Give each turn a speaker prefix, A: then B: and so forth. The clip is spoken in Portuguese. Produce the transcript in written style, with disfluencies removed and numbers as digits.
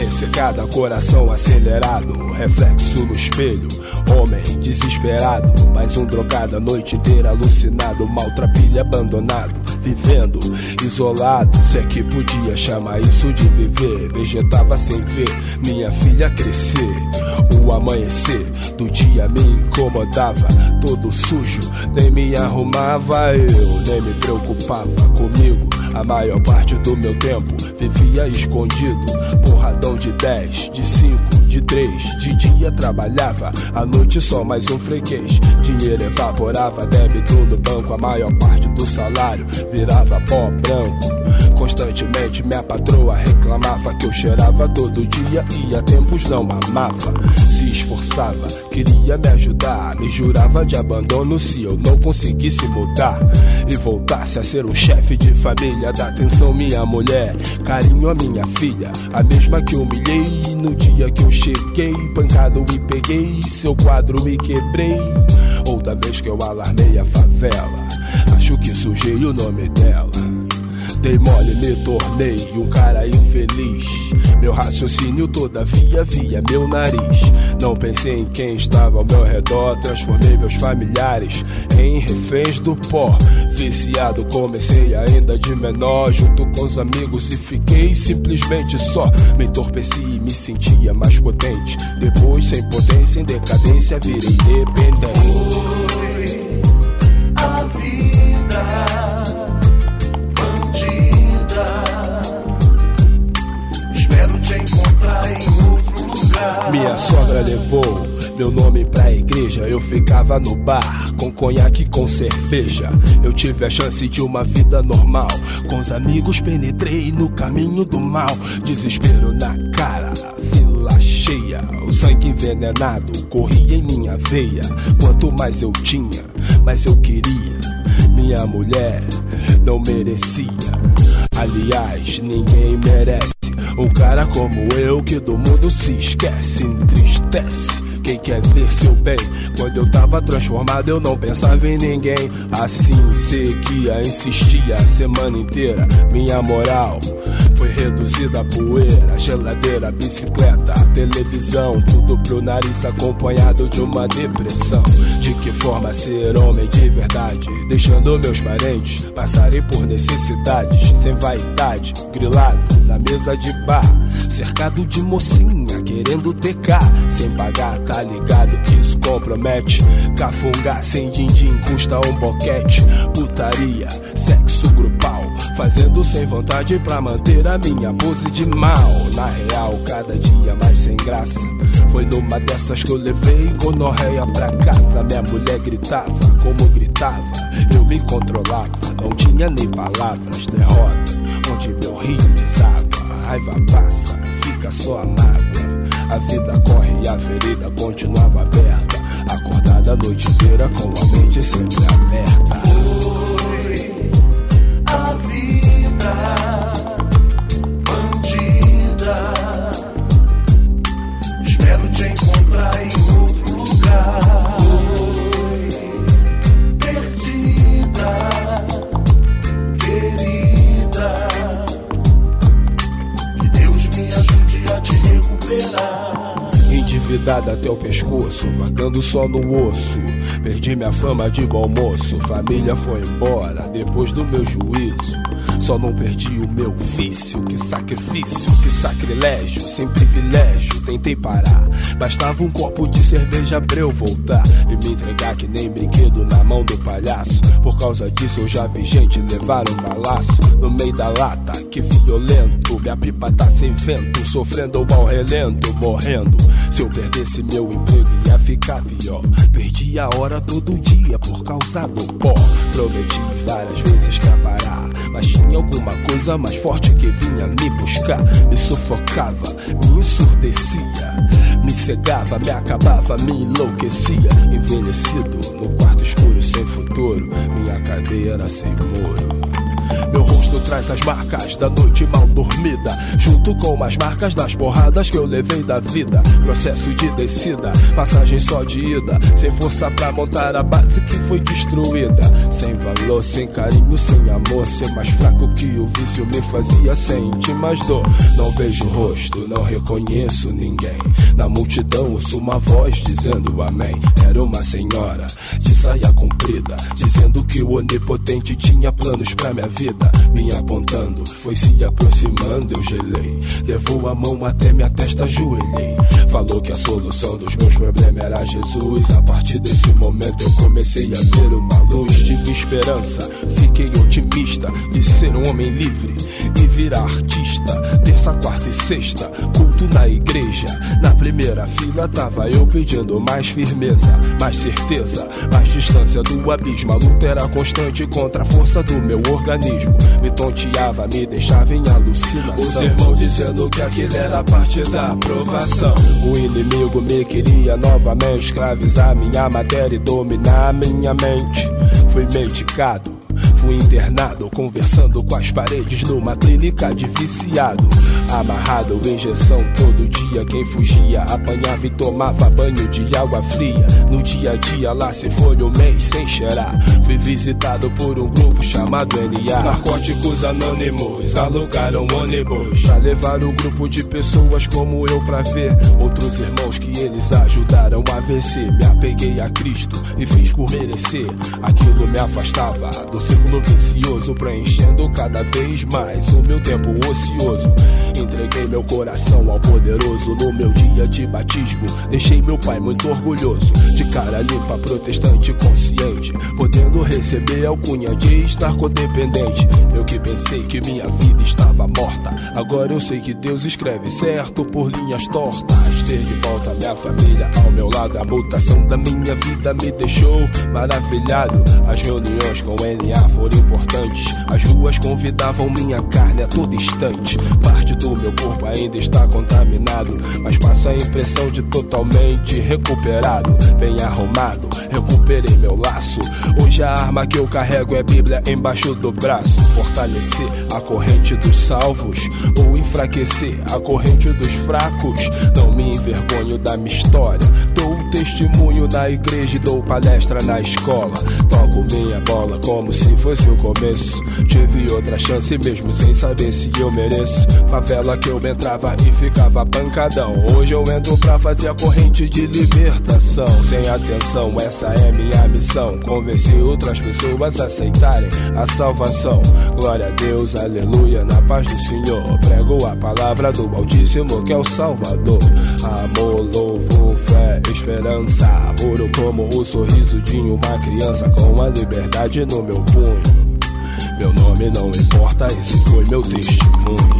A: ressecada, coração acelerado, reflexo no espelho, homem desesperado, mais um drogado a noite inteira alucinado, maltrapilho abandonado, vivendo isolado, se é que podia chamar isso de viver. Vegetava sem ver minha filha crescer, o amanhecer do dia me incomodava, todo sujo, nem me arrumava, eu nem me preocupava comigo. A maior parte do meu tempo vivia escondido, porradão de 10, de 5, de 3, de dia trabalhava, à noite só mais um freguês. Dinheiro evaporava, débito no banco, a maior parte do salário virava pó branco. Constantemente minha patroa reclamava que eu cheirava todo dia e há tempos não amava. Se esforçava, queria me ajudar, me jurava de abandono se eu não conseguisse mudar e voltasse a ser um chefe de família. Dá atenção minha mulher, carinho a minha filha, a mesma que humilhei no dia que eu cheguei. Pancado e peguei, seu quadro e quebrei. Outra vez que eu alarmei a favela, acho que sujei o nome dela. Dei mole, me tornei um cara infeliz. Meu raciocínio todavia via meu nariz. Não pensei em quem estava ao meu redor, transformei meus familiares em reféns do pó. Viciado comecei ainda de menor, junto com os amigos, e fiquei simplesmente só. Me entorpeci e me sentia mais potente. Depois, sem potência, em decadência, virei dependente.
B: Foi a vida
A: minha sogra levou meu nome pra igreja, eu ficava no bar com conhaque e com cerveja. Eu tive a chance de uma vida normal, com os amigos penetrei no caminho do mal. Desespero na cara, fila cheia, o sangue envenenado corria em minha veia. Quanto mais eu tinha, mais eu queria. Minha mulher não merecia, aliás, ninguém merece um cara como eu que do mundo se esquece, entristece quem quer ver seu bem. Quando eu tava transformado eu não pensava em ninguém. Assim seguia, insistia a semana inteira. Minha moral foi reduzida a poeira, geladeira, bicicleta, televisão, tudo pro nariz acompanhado de uma depressão. De que forma ser homem de verdade, deixando meus parentes passarem por necessidades, sem vaidade, grilado na mesa de bar, cercado de mocinha querendo tecar, sem pagar, tá ligado que isso compromete. Cafungar sem din-din custa um boquete. Putaria, sexo grupal, fazendo sem vontade pra manter a minha pose de mal. Na real, cada dia mais sem graça. Foi numa dessas que eu levei gonorreia pra casa. Minha mulher gritava, como gritava, eu me controlava, não tinha nem palavras. Derrota, onde meu rio deságua, a raiva passa, fica só a mágoa. A vida corre e a ferida continuava aberta, acordada a noite inteira com a mente sempre aberta.
B: Foi a vida bandida, espero te encontrar em outro lugar. Foi perdida, querida, que Deus me ajude a te recuperar.
A: Endividada até o pescoço, vagando só no osso. Perdi minha fama de bom moço, família foi embora depois do meu juízo. Só não perdi o meu vício, que sacrifício, que sacrilégio, sem privilégio, tentei parar. Bastava um copo de cerveja pra eu voltar e me entregar que nem brinquedo na mão do palhaço. Por causa disso eu já vi gente levar um balaço no meio da lata, que violento. Minha pipa tá sem vento, sofrendo ao relento, morrendo. Se eu perdesse meu emprego ia ficar pior. Perdi a hora todo dia por causa do pó. Prometi várias vezes que ia parar, mas tinha alguma coisa mais forte que vinha me buscar. Me sufocava, me ensurdecia, me cegava, me acabava, me enlouquecia. Envelhecido no quarto escuro sem futuro, minha cadeira sem muro. Meu rosto traz as marcas da noite mal dormida, junto com as marcas das porradas que eu levei da vida. Processo de descida, passagem só de ida, sem força pra montar a base que foi destruída. Sem valor, sem carinho, sem amor, ser mais fraco que o vício me fazia sentir mais dor. Não vejo o rosto, não reconheço ninguém. Na multidão ouço uma voz dizendo amém. Era uma senhora de saia comprida, dizendo que o onipotente tinha planos pra minha vida. Me apontando, foi se aproximando, eu gelei. Levou a mão até minha testa, ajoelhei. Falou que a solução dos meus problemas era Jesus. A partir desse momento eu comecei a ver uma luz. Tive esperança, fiquei otimista de ser um homem livre e virar artista. Terça, quarta e sexta, culto na igreja. Na primeira fila tava eu pedindo mais firmeza, mais certeza, mais distância do abismo. A luta era constante contra a força do meu organismo. Me tonteava, me deixava em alucinação. Os irmãos dizendo que aquilo era parte da aprovação. O inimigo me queria novamente escravizar minha matéria e dominar minha mente. Fui medicado, fui internado, conversando com as paredes numa clínica de viciado. Amarrado, injeção todo dia. Quem fugia apanhava e tomava banho de água fria. No dia a dia lá se foi um mês sem cheirar. Fui visitado por um grupo chamado NA. Narcóticos Anônimos alugaram ônibus pra levar um grupo de pessoas como eu pra ver outros irmãos que eles ajudaram a vencer. Me apeguei a Cristo e fiz por merecer. Aquilo me afastava do círculo vicioso, preenchendo cada vez mais o meu tempo ocioso. Entreguei meu coração ao poderoso no meu dia de batismo. Deixei meu pai muito orgulhoso, de cara limpa, protestante consciente, podendo receber a alcunha de estar codependente. Eu que pensei que minha vida estava morta, agora eu sei que Deus escreve certo por linhas tortas. Ter de volta minha família ao meu lado, a mutação da minha vida me deixou maravilhado. As reuniões com NA foram importantes, as ruas convidavam minha carne a todo instante. Parte do meu corpo ainda está contaminado, mas passa a impressão de totalmente recuperado. Bem arrumado, recuperei meu laço. Hoje a arma que eu carrego é Bíblia embaixo do braço. Fortalecer a corrente dos salvos ou enfraquecer a corrente dos fracos. Não me envergonho da minha história, dou testemunho na igreja e dou palestra na escola. Toco minha bola como se fosse o começo. Tive outra chance mesmo sem saber se eu mereço. Favela que eu entrava e ficava pancadão. Hoje eu entro pra fazer a corrente de libertação. Sem atenção, essa é minha missão. Convencer outras pessoas a aceitarem a salvação. Glória a Deus, aleluia, na paz do Senhor. Prego a palavra do Altíssimo que é o Salvador. Amor, louvor, fé, esperança, puro como o sorriso de uma criança, com a liberdade no meu punho. Meu nome não importa, esse foi meu testemunho.